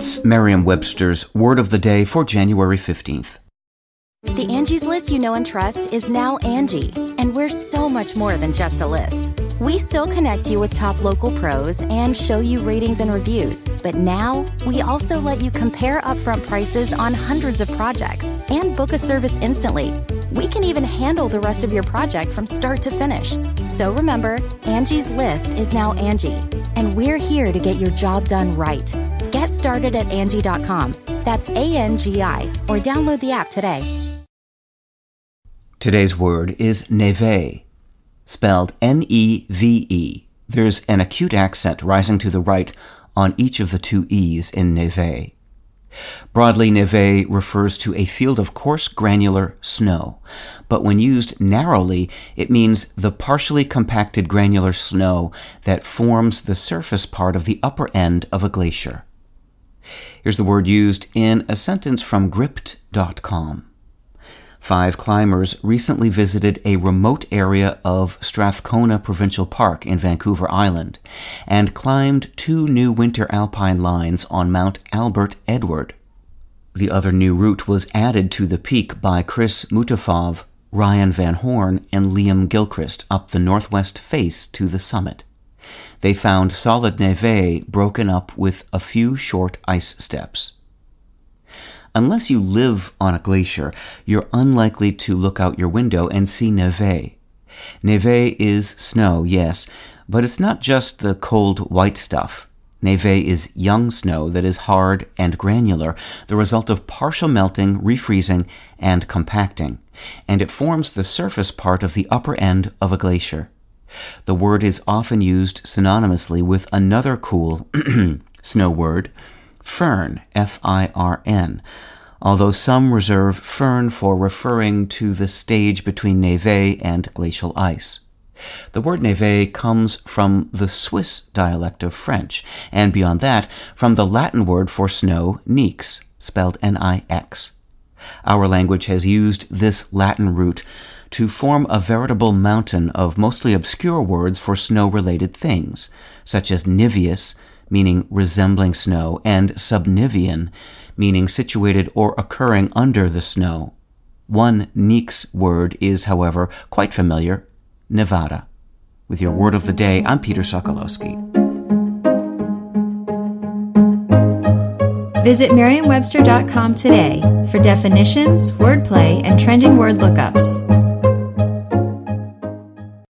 That's Merriam-Webster's Word of the Day for January 15th. The Angie's List you know and trust is now Angie, and we're so much more than just a list. We still connect you with top local pros and show you ratings and reviews, but now we also let you compare upfront prices on hundreds of projects and book a service instantly. We can even handle the rest of your project from start to finish. So remember, Angie's List is now Angie, and we're here to get your job done right. Get started at Angie.com. That's ANGI, or download the app today. Today's word is neve, spelled N-E-V-E. There's an acute accent rising to the right on each of the two E's in neve. Broadly, neve refers to a field of coarse granular snow, but when used narrowly, it means the partially compacted granular snow that forms the surface part of the upper end of a glacier. Here's the word used in a sentence from Gript.com. 5 climbers recently visited a remote area of Strathcona Provincial Park in Vancouver Island and climbed 2 new winter alpine lines on Mount Albert Edward. The other new route was added to the peak by Chris Mutafov, Ryan Van Horn, and Liam Gilchrist up the northwest face to the summit. They found solid neve broken up with a few short ice steps. Unless you live on a glacier, you're unlikely to look out your window and see neve. Neve is snow, yes, but it's not just the cold white stuff. Neve is young snow that is hard and granular, the result of partial melting, refreezing, and compacting, and it forms the surface part of the upper end of a glacier. The word is often used synonymously with another cool snow word, firn, F-I-R-N, although some reserve firn for referring to the stage between neve and glacial ice. The word neve comes from the Swiss dialect of French, and beyond that, from the Latin word for snow, nix, spelled N-I-X. Our language has used this Latin root to form a veritable mountain of mostly obscure words for snow-related things, such as niveus, meaning resembling snow, and subnivean, meaning situated or occurring under the snow. One nix word is, however, quite familiar, Nevada. With your Word of the Day, I'm Peter Sokolowski. Visit Merriam-Webster.com today for definitions, wordplay, and trending word lookups.